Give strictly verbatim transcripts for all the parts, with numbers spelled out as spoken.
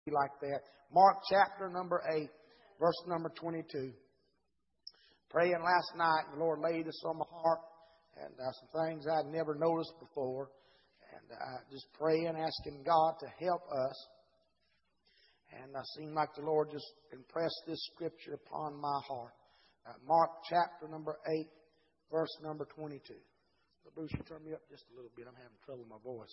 like that. Mark chapter number eight, verse number twenty-two. Praying last night, the Lord laid this on my heart, and uh, some things I'd never noticed before. And uh, just praying, asking God to help us. And it seemed like the Lord just impressed this scripture upon my heart. Uh, Mark chapter number eight, verse number twenty-two. So Bruce, you turn me up just a little bit. I'm having trouble with my voice.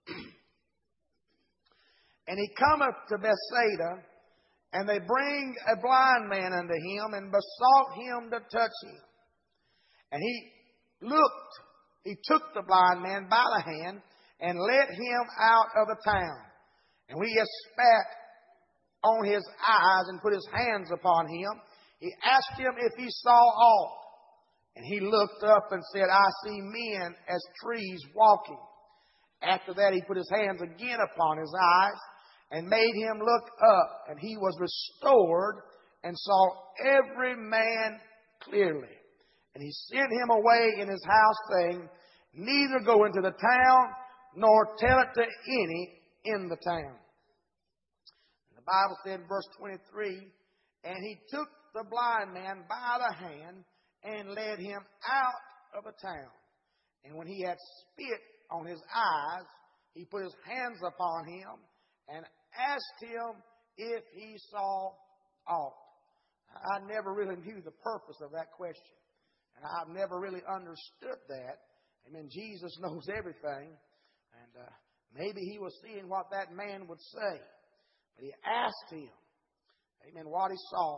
And he cometh to Bethsaida, and they bring a blind man unto him, and besought him to touch him. And he looked, he took the blind man by the hand, and led him out of the town. And when he had spat on his eyes, and put his hands upon him, he asked him if he saw aught. And he looked up and said, I see men as trees walking. After that he put his hands again upon his eyes, and made him look up, and he was restored, and saw every man clearly. And he sent him away in his house, saying, neither go into the town, nor tell it to any in the town. And the Bible said in verse twenty-three, and he took the blind man by the hand, and led him out of the town. And when he had spit on his eyes, he put his hands upon him, and asked him if he saw aught. I never really knew the purpose of that question. And I've never really understood that. Amen. Jesus knows everything. And uh, maybe he was seeing what that man would say. But he asked him, amen, what he saw.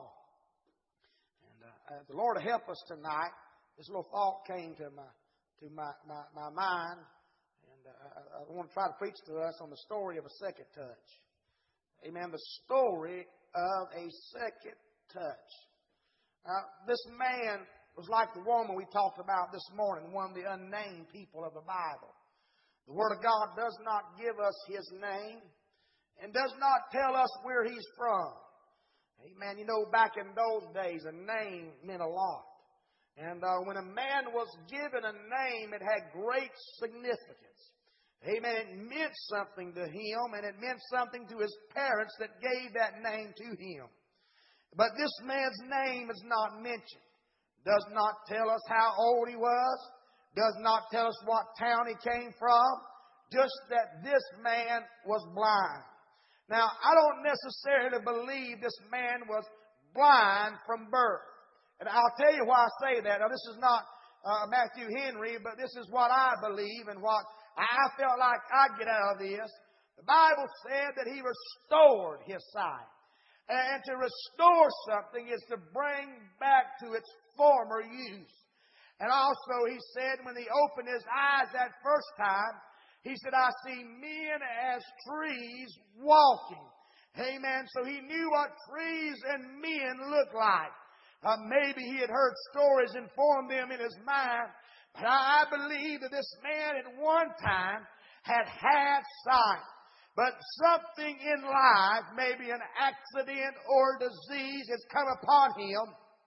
And uh, uh, the Lord will help us tonight. This little thought came to my, to my, my, my mind. And uh, I, I want to try to preach to us on the story of a second touch. Amen. The story of a second touch. Uh, this man was like the woman we talked about this morning, one of the unnamed people of the Bible. The Word of God does not give us his name and does not tell us where he's from. Amen. You know, back in those days, a name meant a lot. And uh, when a man was given a name, it had great significance. Amen. It meant something to him, and it meant something to his parents that gave that name to him. But this man's name is not mentioned. Does not tell us how old he was. Does not tell us what town he came from. Just that this man was blind. Now, I don't necessarily believe this man was blind from birth. And I'll tell you why I say that. Now, this is not uh, Matthew Henry, but this is what I believe and what I felt like I'd get out of this. The Bible said that he restored his sight. And to restore something is to bring back to its former use. And also he said when he opened his eyes that first time, he said, I see men as trees walking. Amen. So he knew what trees and men look like. Uh, maybe he had heard stories and formed them in his mind. But I believe that this man at one time had had sight. But something in life, maybe an accident or disease has come upon him.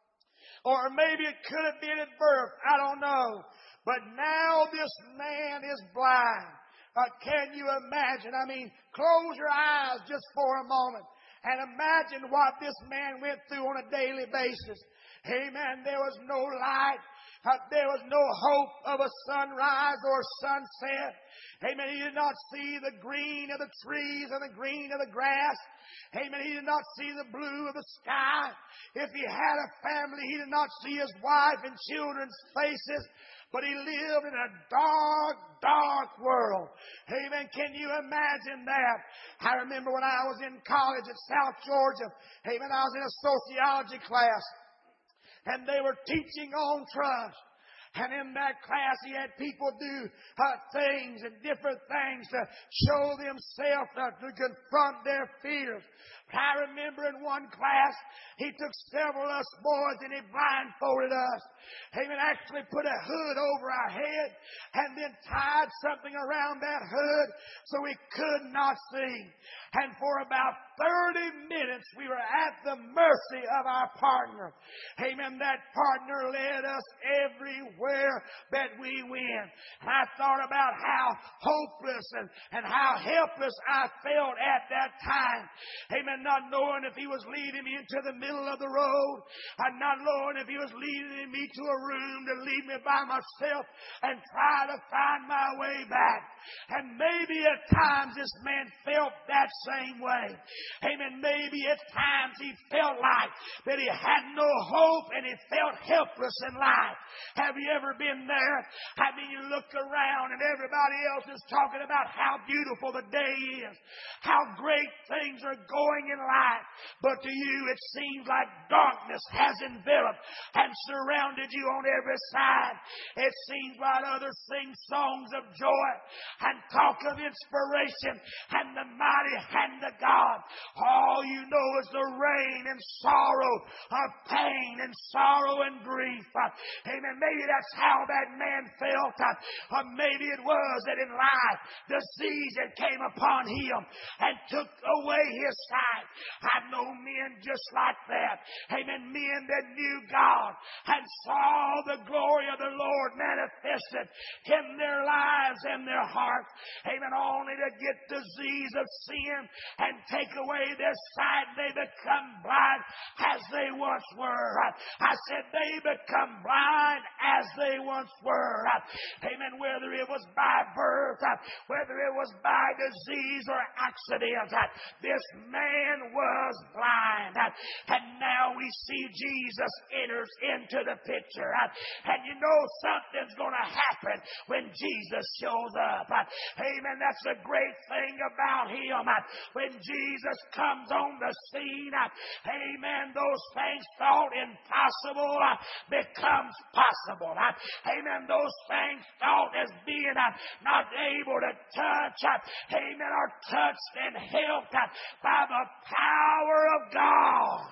Or maybe it could have been at birth. I don't know. But now this man is blind. Uh, can you imagine? I mean, close your eyes just for a moment and imagine what this man went through on a daily basis. Amen. There was no light. Uh, there was no hope of a sunrise or sunset. Amen. He did not see the green of the trees and the green of the grass. Amen. He did not see the blue of the sky. If he had a family, he did not see his wife and children's faces. But he lived in a dark, dark world. Amen. Can you imagine that? I remember when I was in college at South Georgia. Amen. I was in a sociology class. And they were teaching on trust. And in that class, he had people do uh, things and different things to show themselves, uh, to confront their fears. I remember in one class, he took several of us boys and he blindfolded us. He would actually put a hood over our head and then tied something around that hood so we could not see. And for about thirty minutes we were at the mercy of our partner. Amen. That partner led us everywhere that we went. And I thought about how hopeless and, and how helpless I felt at that time. Amen. Not knowing if he was leading me into the middle of the road, and not knowing if he was leading me to a room to leave me by myself and try to find my way back. And maybe at times this man felt that same way. Amen. Maybe at times he felt like that he had no hope and he felt helpless in life. Have you ever been there? I mean, you look around and everybody else is talking about how beautiful the day is, how great things are going in life. But to you, it seems like darkness has enveloped and surrounded you on every side. It seems like others sing songs of joy and talk of inspiration and the mighty hand of God. All you know is the rain and sorrow of pain and sorrow and grief. Amen. Maybe that's how that man felt. Or maybe it was that in life disease that came upon him and took away his sight. I know men just like that. Amen. Men that knew God and saw the glory of the Lord manifested in their lives and their hearts. Amen. Only to get disease of sin and take away their sight, they become blind as they once were. I said they become blind as they once were. Amen. Whether it was by birth, whether it was by disease or accident, this man was blind. And now we see Jesus enters into the picture. And you know something's going to happen when Jesus shows up. Amen. That's the great thing about him. When Jesus comes on the scene, amen, those things thought impossible becomes possible. Amen. Those things thought as being not able to touch, amen, are touched and helped by the power of God.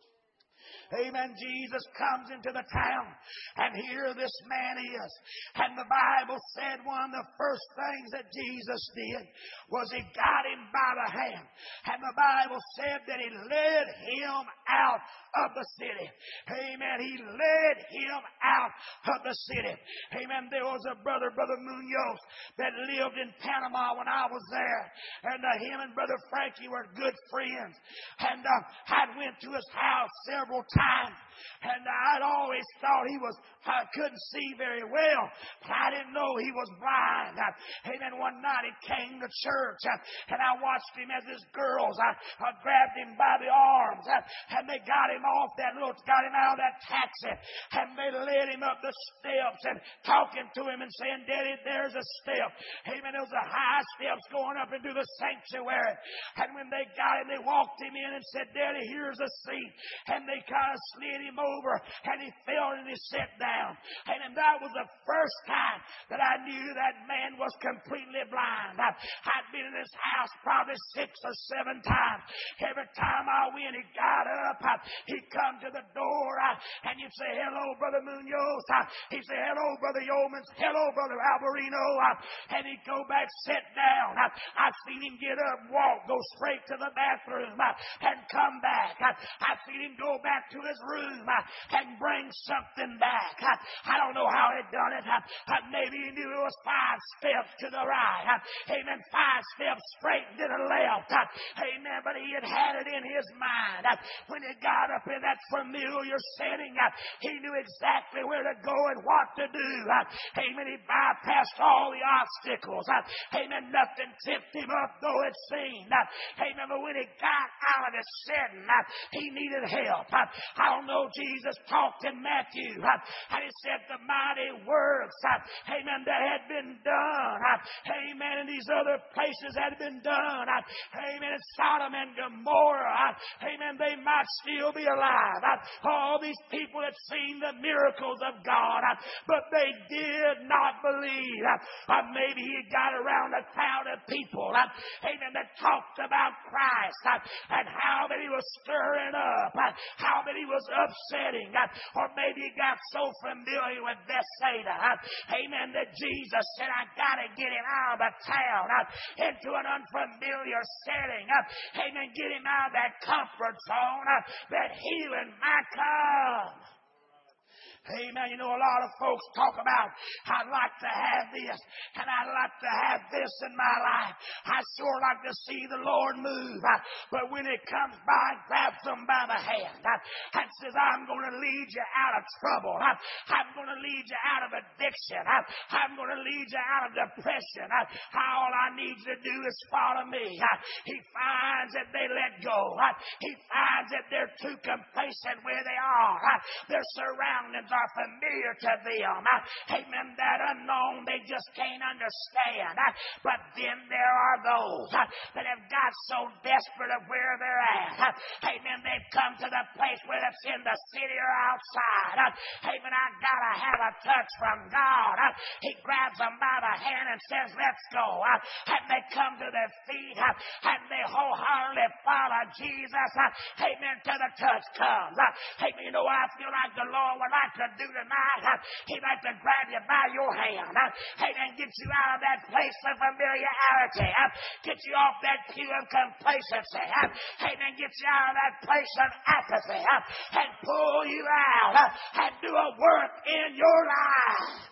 Amen. Jesus comes into the town, and here this man is. And the Bible said one of the first things that Jesus did was he got him by the hand. And the Bible said that he led him out of the city. Amen. He led him out of the city. Amen. There was a brother, Brother Munoz, that lived in Panama when I was there. And uh, him and Brother Frankie were good friends. And uh, I went to his house several times. And I'd always thought he was, I couldn't see very well. I didn't know he was blind. Amen. One night he came to church, and I watched him as his girls I, I grabbed him by the arms, and they got him off that little, got him out of that taxi, and they led him up the steps and talking to him and saying, Daddy, there's a step. Amen. There was a high steps going up into the sanctuary. And when they got him, they walked him in and said, Daddy, here's a seat. And they kind of slid him over, and he fell and he sat down. And that was the first time that I knew that man was completely blind. I'd been in his house probably six or seven times. Every time I went, he got up, he'd come to the door, and you'd say, hello, Brother Munoz. He'd say, hello, Brother Yeomans. Hello, Brother Alberino. And he'd go back, sit down. I've seen him get up, walk, go straight to the bathroom, and come back. I've seen him go back to his room and bring something back. I don't know how he done it. Maybe he knew it was five steps to the right. Amen. Five steps straight to the left. Amen. But he had had it in his mind. When he got up in that familiar setting, he knew exactly where to go and what to do. Amen. He bypassed all the obstacles. Amen. Nothing tipped him up, though it seemed. Amen. But when he got out of the setting, he needed help. I don't know, Jesus talked in Matthew, and he said the mighty works, amen, that had been done, amen, in these other places had been done, amen, in Sodom and Gomorrah, amen, they might still be alive. All these people had seen the miracles of God, but they did not believe. Maybe he got around a crowd of people, amen, that talked about Christ, and how that he was stirring up, how that he was upsetting, or maybe he got so familiar with Bethsaida, amen, that Jesus said, I got to get him out of the town into an unfamiliar setting, amen, get him out of that comfort zone, that healing might come. Amen. You know, a lot of folks talk about, I'd like to have this, and I'd like to have this in my life. I sure like to see the Lord move. But when it comes by and grabs them by the hand and says, I'm going to lead you out of trouble. I'm going to lead you out of addiction. I'm going to lead you out of depression. All I need you to do is follow me. He finds that they let go. He finds that they're too complacent where they are. Their surroundings are familiar to them. Amen. That unknown they just can't understand. But then there are those that have got so desperate of where they're at. Amen. They've come to the place where it's in the city or outside. Amen. I gotta have a touch from God. He grabs them by the hand and says, let's go. And they come to their feet and they wholeheartedly follow Jesus. Amen. Till the touch comes. Amen. You know what I feel like the Lord would like to do tonight? He'd like to grab you by your hand, amen, get you out of that place of familiarity, get you off that pew of complacency, amen, get you out of that place of apathy, and pull you out and do a work in your life.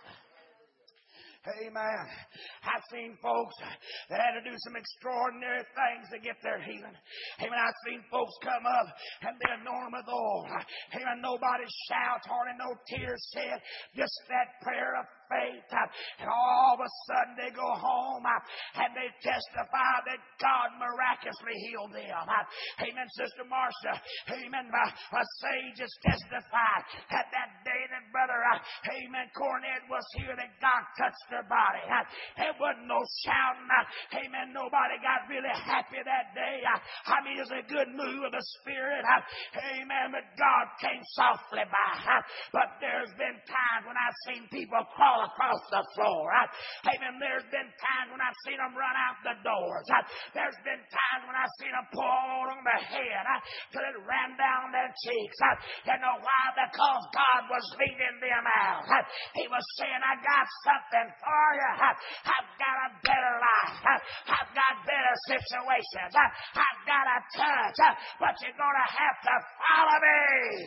Amen. I've seen folks that had to do some extraordinary things to get their healing. Amen. I've seen folks come up and they anoint them with oil. Amen. Nobody shouts, hardly no tears shed. Just that prayer of faith. And all of a sudden they go home and they testify that God miraculously healed them. Amen. Sister Marcia, amen, a sage has testified that that day that brother, amen, Cornette was here, that God touched their body. There wasn't no shouting. Amen. Nobody got really happy that day. I mean, it was a good move of the Spirit. Amen. But God came softly by. But there's been times when I've seen people crawl across the floor. Amen. There's been times when I've seen them run out the doors. There's been times when I've seen them pull on their head till it ran down their cheeks. You know why? Because God was leading them out. He was saying, I got something for you. I've got a better life. I've got better situations. I've got a touch. But you're going to have to follow me.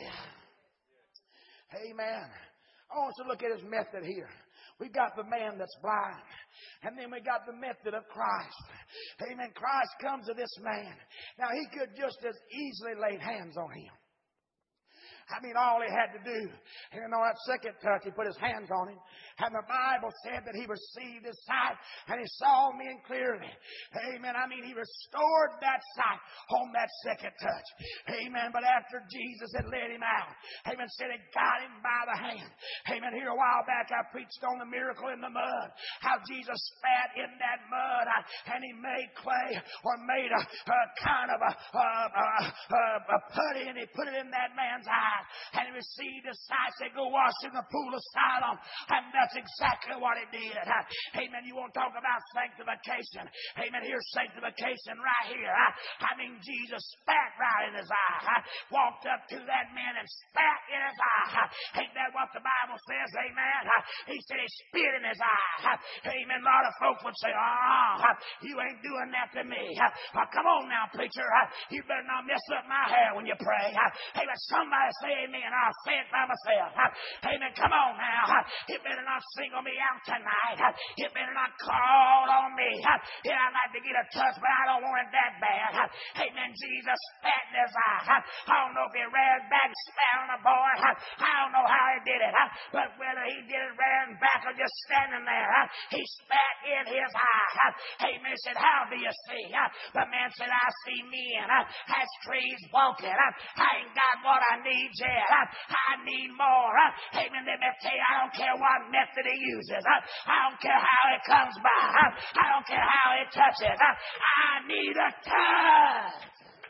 Amen. I want you to look at his method here. We got the man that's blind. And then we got the method of Christ. Amen. Christ comes to this man. Now, he could just as easily lay hands on him. I mean, all he had to do, and on that second touch, he put his hands on him. And the Bible said that he received his sight, and he saw men clearly. Amen. I mean, he restored that sight on that second touch. Amen. But after Jesus had led him out, amen, said he got him by the hand. Amen. Here a while back, I preached on the miracle in the mud. How Jesus spat in that mud, and he made clay, or made a, a kind of a, a, a, a, a putty, and he put it in that man's eye. And he received his sight, said, go wash in the pool of Siloam. And that's exactly what he did. Amen. You want to talk about sanctification? Amen. Here's sanctification right here. I mean, Jesus spat right in his eye. Walked up to that man and spat in his eye. Ain't that what the Bible says? Amen. He said he spit in his eye. Amen. A lot of folks would say, oh, you ain't doing that to me. Oh, come on now, preacher. You better not mess up my hair when you pray. Amen. Somebody say amen. I'll say it by myself. Amen. Come on now. You better not single me out tonight. You better not call on me. Yeah, I'd like to get a touch, but I don't want it that bad. Amen. Jesus spat in his eye. I don't know if he ran back and spat on the boy. I don't know how he did it. But whether he did it ran back or just standing there, he spat in his eye. Amen. He said, how do you see? The man said, I see men as trees walking. I ain't got what I need yet. I need more. Amen. Let me tell you, I don't care what method he uses. I don't care how it comes by. I don't care how it touches. I need a touch.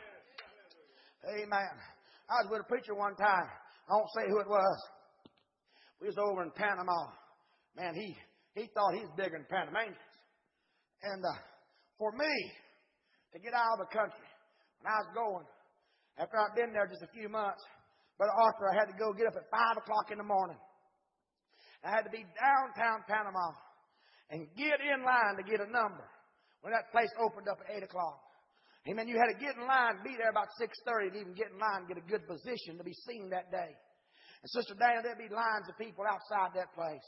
Amen. I was with a preacher one time. I won't say who it was. We was over in Panama. Man, he, he thought he was bigger than Panamanians. And uh, for me to get out of the country, when I was going, after I'd been there just a few months, Brother Arthur, I had to go get up at five o'clock in the morning. I had to be downtown Panama and get in line to get a number when that place opened up at eight o'clock. Amen. You had to get in line, be there about six thirty to even get in line and get a good position to be seen that day. And Sister Dana, there'd be lines of people outside that place.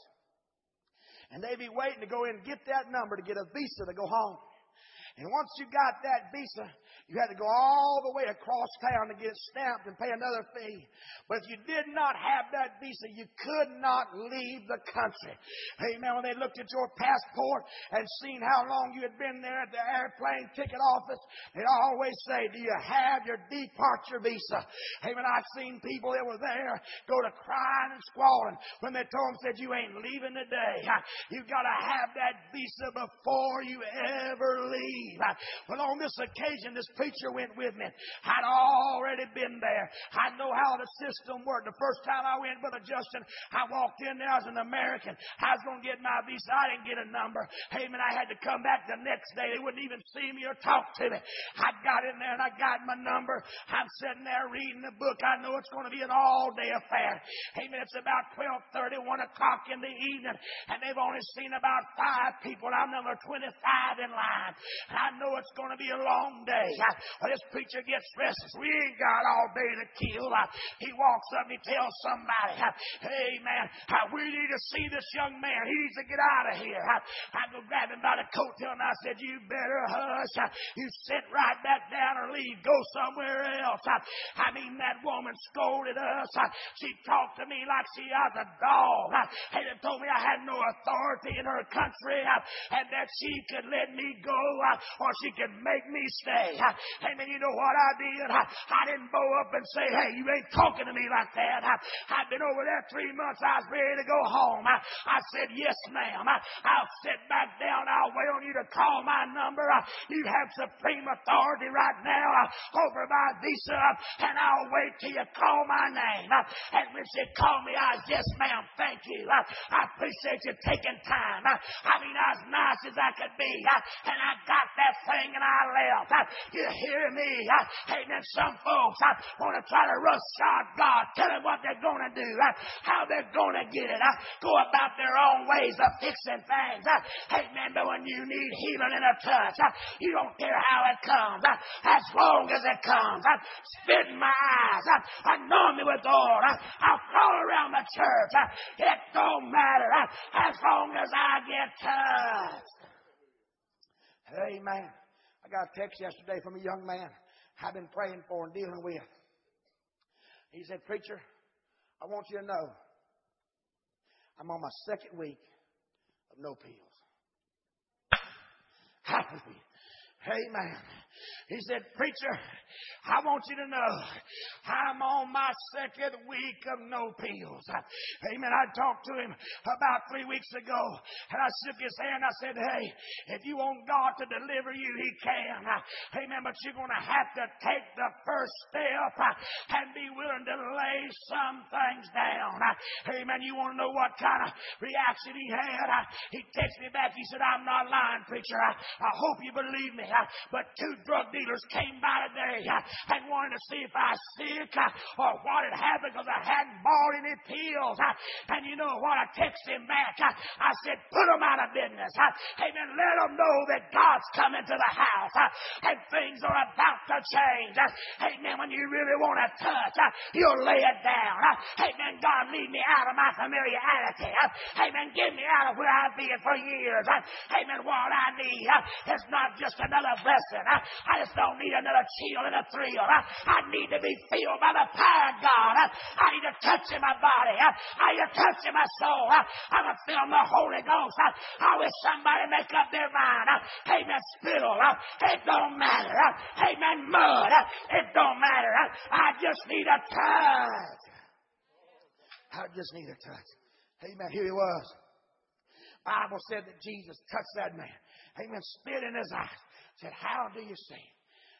And they'd be waiting to go in and get that number to get a visa to go home. And once you got that visa, you had to go all the way across town to get it stamped and pay another fee. But if you did not have that visa, you could not leave the country. Amen. When they looked at your passport and seen how long you had been there at the airplane ticket office, they'd always say, do you have your departure visa? Amen. I've seen people that were there go to crying and squalling when they told them, said, you ain't leaving today. You've got to have that visa before you ever leave. Well, on this occasion, this preacher went with me. I'd already been there. I know how the system worked. The first time I went, Brother Justin, I walked in there as an American. I was going to get my visa. I didn't get a number. Hey, man, I had to come back the next day. They wouldn't even see me or talk to me. I got in there and I got my number. I'm sitting there reading the book. I know it's going to be an all-day affair. Hey, man, it's about twelve thirty, one o'clock in the evening, and they've only seen about five people. I'm number twenty-five in line. I know it's going to be a long day. Well, this preacher gets restless. We ain't got all day to kill. He walks up and he tells somebody, hey, man, we need to see this young man. He needs to get out of here. I go grab him by the coattail and I said, you better hush. You sit right back down or leave. Go somewhere else. I mean, that woman scolded us. She talked to me like she was a dog. And told me I had no authority in her country and that she could let me go or she could make me stay. Amen. You know what I did? I didn't bow up and say, hey, you ain't talking to me like that. I've been over there three months. I was ready to go home. I said, yes, ma'am. I'll sit back down. I'll wait on you to call my number. You have supreme authority right now over my visa, and I'll wait till you call my name. And when she called me, I was, yes, ma'am, thank you. I appreciate you taking time. I mean, I was nice as I could be, and I got that thing and I left. You hear me? Amen. Some folks want to try to roughshod God, tell them what they're going to do, how they're going to get it, go about their own ways of fixing things. Amen. But when you need healing and a touch, you don't care how it comes, as long as it comes. Spit in my eyes, anoint me with oil, I'll crawl around the church. It don't matter as long as I get touched. Amen. I got a text yesterday from a young man I've been praying for and dealing with. He said, preacher, I want you to know I'm on my second week of no pills. Hallelujah. Amen. He said, preacher, I want you to know I'm on my second week of no pills. Amen. I talked to him about three weeks ago, and I shook his hand. I said, hey, if you want God to deliver you, He can. Amen. But you're going to have to take the first step and be willing to lay some things down. Amen. You want to know what kind of reaction he had? He texted me back. He said, I'm not lying, preacher. I, I hope you believe me. But two drug dealers came by today and wanted to see if I was sick or what had happened because I hadn't bought any pills. And you know what? I texted him back. I said, put them out of business. Amen. Let them know that God's coming to the house and things are about to change. Amen. When you really want to touch, you'll lay it down. Amen. God, lead me out of my familiarity. Amen. Get me out of where I've been for years. Amen. What I need is not just another blessing. I just don't need another chill and a thrill. I need to be filled by the power of God. I need to touch in my body. I need to touch in my soul. I'm going to feel the Holy Ghost. I wish somebody make up their mind. Amen. Spittle. It don't matter. Amen. Mud. It don't matter. I just need a touch. I just need a touch. Amen. Here he was. The Bible said that Jesus touched that man. Amen. Spit in his eyes. Said, how do you see?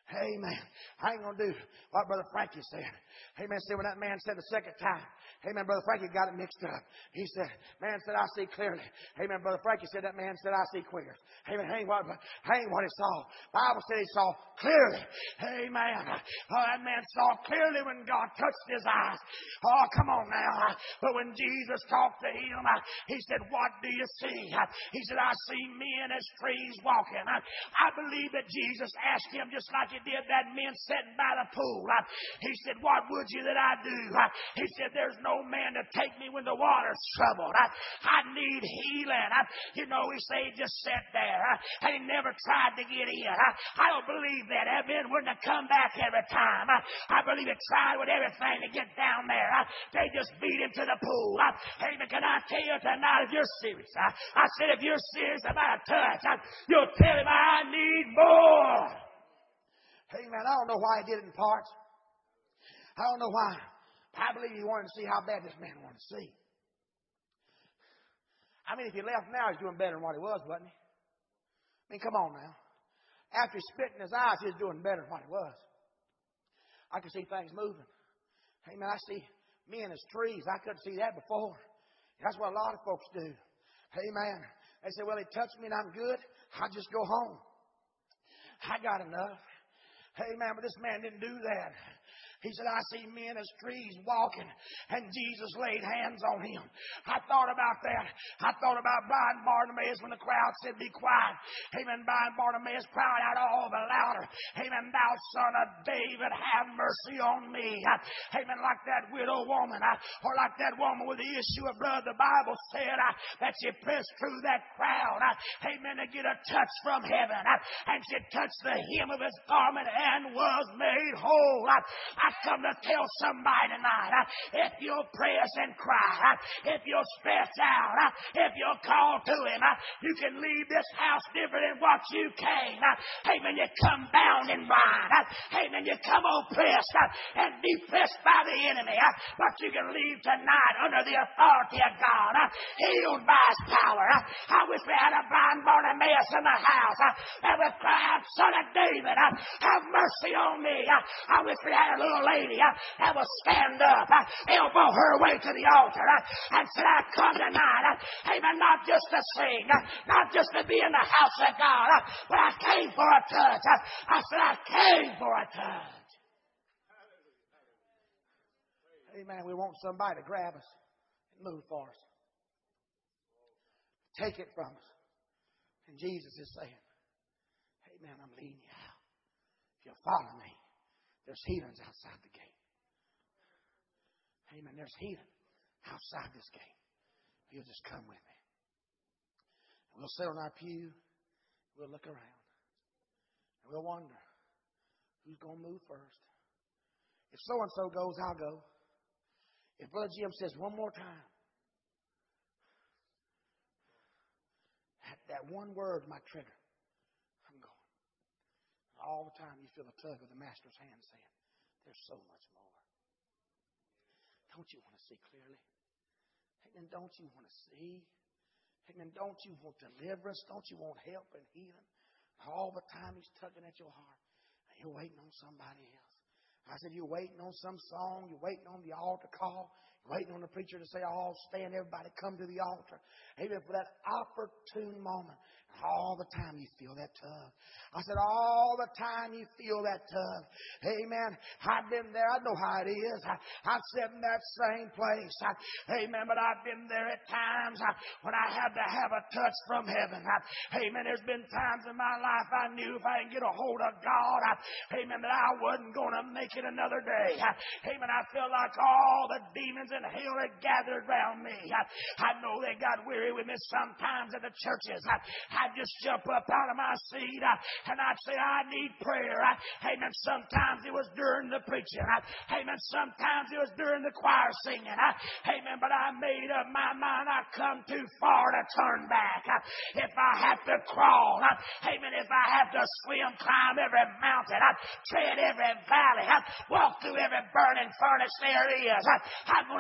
Amen. I ain't going to do what Brother Frankie said. Amen. See, when that man said the second time, amen, Brother Frankie got it mixed up. He said, man said, I see clearly. Amen. Brother Frankie said, that man said, I see clear. Amen. Ain't what, ain't what he saw. Bible said he saw clearly. Amen. Oh, that man saw clearly when God touched his eyes. Oh, come on now. But when Jesus talked to him, he said, what do you see? He said, I see men as trees walking. I believe that Jesus asked him just like he did that man sitting by the pool. He said, what would you that I do? He said, there's no man to take me when the water's troubled. I, I need healing. I, you know, he said he just sat there and he never tried to get in. I, I don't believe that. That man wouldn't have come back every time. I, I believe he tried with everything to get down there. I, they just beat him to the pool. I, hey, but can I tell you tonight, if you're serious, I, I said if you're serious about a touch, I, you'll tell him I need more. Hey, man, I don't know why he did it in parts. I don't know why. I believe he wanted to see how bad this man wanted to see. I mean, if he left now, he's doing better than what he was, wasn't he? I mean, come on now. After he spit in his eyes, he was doing better than what he was. I can see things moving. Hey, man, I see men as trees. I couldn't see that before. That's what a lot of folks do. Hey, man. They say, well, he touched me and I'm good. I'll just go home. I got enough. Hey, man, but this man didn't do that. He said, I see men as trees walking, and Jesus laid hands on him. I thought about that. I thought about blind Bartimaeus when the crowd said, be quiet. Amen. Blind Bartimaeus cried out all the louder. Amen. Thou son of David, have mercy on me. Amen. Like that widow woman, or like that woman with the issue of blood, the Bible said that she pressed through that crowd. Amen. To get a touch from heaven. And she touched the hem of his garment and was made whole. I come to tell somebody tonight, if you'll press and cry, if you'll stretch out, if you'll call to him, you can leave this house different than what you came. Amen. You come bound and bind. Amen. You come oppressed and depressed by the enemy. But you can leave tonight under the authority of God, healed by his power. I wish we had a blind Bartimaeus in the house that would cry out, son of David, have mercy on me. I wish we had a little lady uh, that will stand up, uh, elbow her way to the altar, uh, and said, I come tonight, uh, amen, not just to sing, uh, not just to be in the house of God, uh, but I came for a touch. Uh, I said, I came for a touch. Amen. We want somebody to grab us and move for us. Take it from us. And Jesus is saying, amen, I'm leading you out. If you'll follow me, there's healings outside the gate. Amen. There's healing outside this gate. You'll just come with me. We'll sit on our pew. We'll look around. And we'll wonder, who's going to move first? If so-and-so goes, I'll go. If Brother Jim says one more time, that, that one word might trigger. All the time you feel a tug of the Master's hand saying, there's so much more. Don't you want to see clearly? Amen. Don't you want to see? Amen. Don't you want deliverance? Don't you want help and healing? All the time he's tugging at your heart. And you're waiting on somebody else. I said, you're waiting on some song. You're waiting on the altar call. You're waiting on the preacher to say, all stand, everybody come to the altar. Amen. For that opportune moment. All the time you feel that tug. I said, all the time you feel that tug. Amen. I've been there. I know how it is. I, I've sat in that same place. I, amen. But I've been there at times I, when I had to have a touch from heaven. I, amen. There's been times in my life I knew if I didn't get a hold of God, I, amen, that I wasn't going to make it another day. I, amen. I felt like all the demons in hell had gathered around me. I, I know they got weary with me sometimes at the churches. I, I I'd just jump up out of my seat uh, and I'd say, I need prayer. Uh, amen. Sometimes it was during the preaching. Uh, amen. Sometimes it was during the choir singing. Uh, amen. But I made up my mind I come too far to turn back. Uh, if I have to crawl, uh, amen. If I have to swim, climb every mountain, uh, tread every valley, uh, walk through every burning furnace there is, uh, I'm going to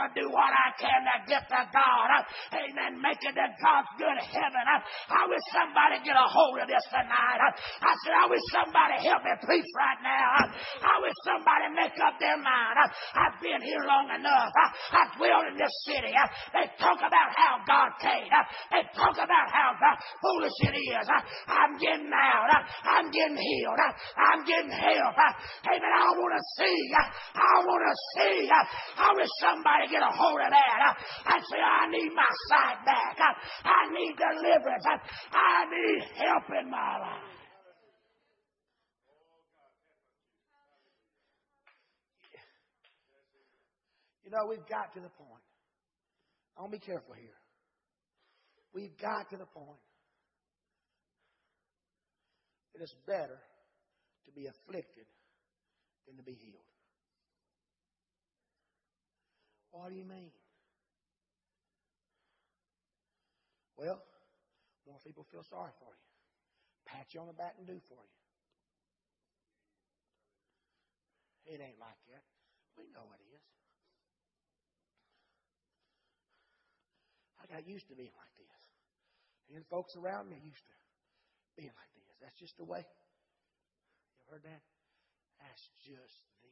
to do what I can to get to God. Amen. Make it to God's good heaven. I wish somebody get a hold of this tonight. I said, I wish somebody help me preach right now. I wish somebody make up their mind. I've been here long enough. I've dwelled in this city. They talk about how God came. They talk about how God foolish it is. I'm getting out. I'm getting healed. I'm getting help. Amen. I want to see. I want to see. I wish somebody get a hold of that. I say, I need my sight back. I need deliverance. I need help in my life. You know, we've got to the point. I want to be careful here. We've got to the point that it's better to be afflicted than to be healed. What do you mean? Well, more people feel sorry for you, pat you on the back and do for you. It ain't like that. We know it is. I got used to being like this. And folks around me used to being like this. That's just the way. You heard that? That's just them.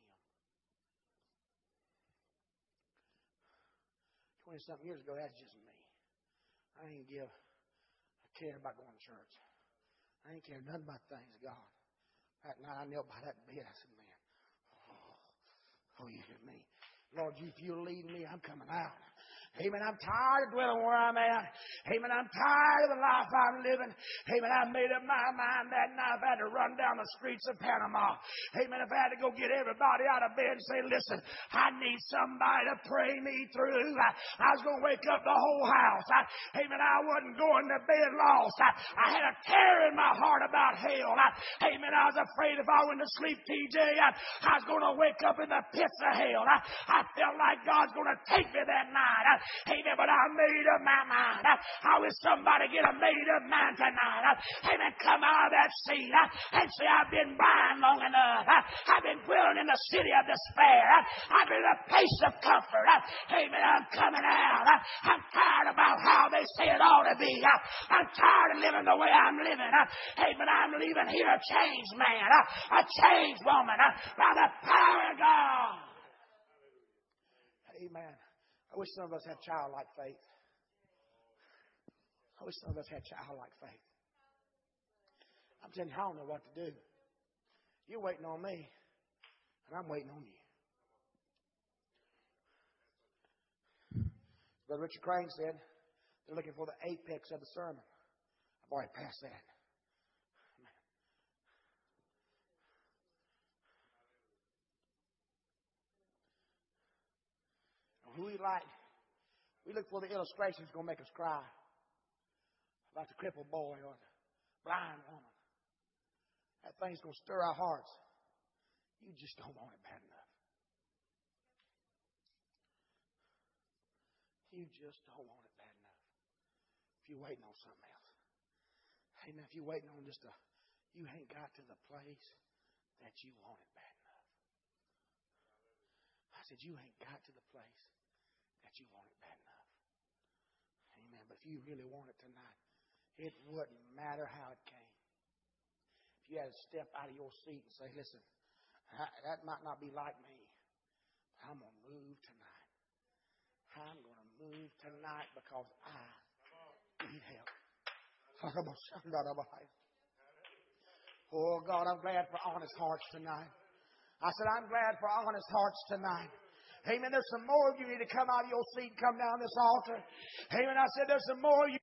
Twenty-something years ago, that's just me. I didn't give a care about going to church. I didn't care nothing about things of God. That night I knelt by that bed. I said, man, oh, oh you hear me? Lord, if you'll lead me, I'm coming out. Amen. I'm tired of dwelling where I'm at. Amen. I'm tired of the life I'm living. Amen. I made up my mind that night if I had to run down the streets of Panama. Amen. If I had to go get everybody out of bed and say, listen, I need somebody to pray me through. I, I was going to wake up the whole house. I, amen. I wasn't going to bed lost. I, I had a terror in my heart about hell. I, amen. I was afraid if I went to sleep, T J, I, I was going to wake up in the pits of hell. I, I felt like God's going to take me that night. I, Amen. But I made up my mind. I wish somebody get a made up mind tonight. Amen. Come out of that seat and say, I've been blind long enough. I've been dwelling in the city of despair. I've been in a place of comfort. Amen. I'm coming out. I'm tired about how they say it ought to be. I'm tired of living the way I'm living. Amen. I'm leaving here a changed man, a changed woman by the power of God. Amen. I wish some of us had childlike faith. I wish some of us had childlike faith. I'm telling you, I don't know what to do. You're waiting on me, and I'm waiting on you. Brother Richard Crane said they're looking for the apex of the sermon. I've already passed that. Who we like, we look for the illustrations that's going to make us cry. About the crippled boy or the blind woman. That thing's going to stir our hearts. You just don't want it bad enough. You just don't want it bad enough. If you're waiting on something else. Amen. If you're waiting on just a, you ain't got to the place that you want it bad enough. I said, you ain't got to the place that you want it bad enough. Amen. But if you really want it tonight, it wouldn't matter how it came. If you had to step out of your seat and say, listen, I, that might not be like me, but I'm going to move tonight. I'm going to move tonight because I need help. Oh, God, I'm glad for honest hearts tonight. I said, I'm glad for honest hearts tonight. Amen. There's some more of you need to come out of your seat and come down this altar. Amen. I said, there's some more of you.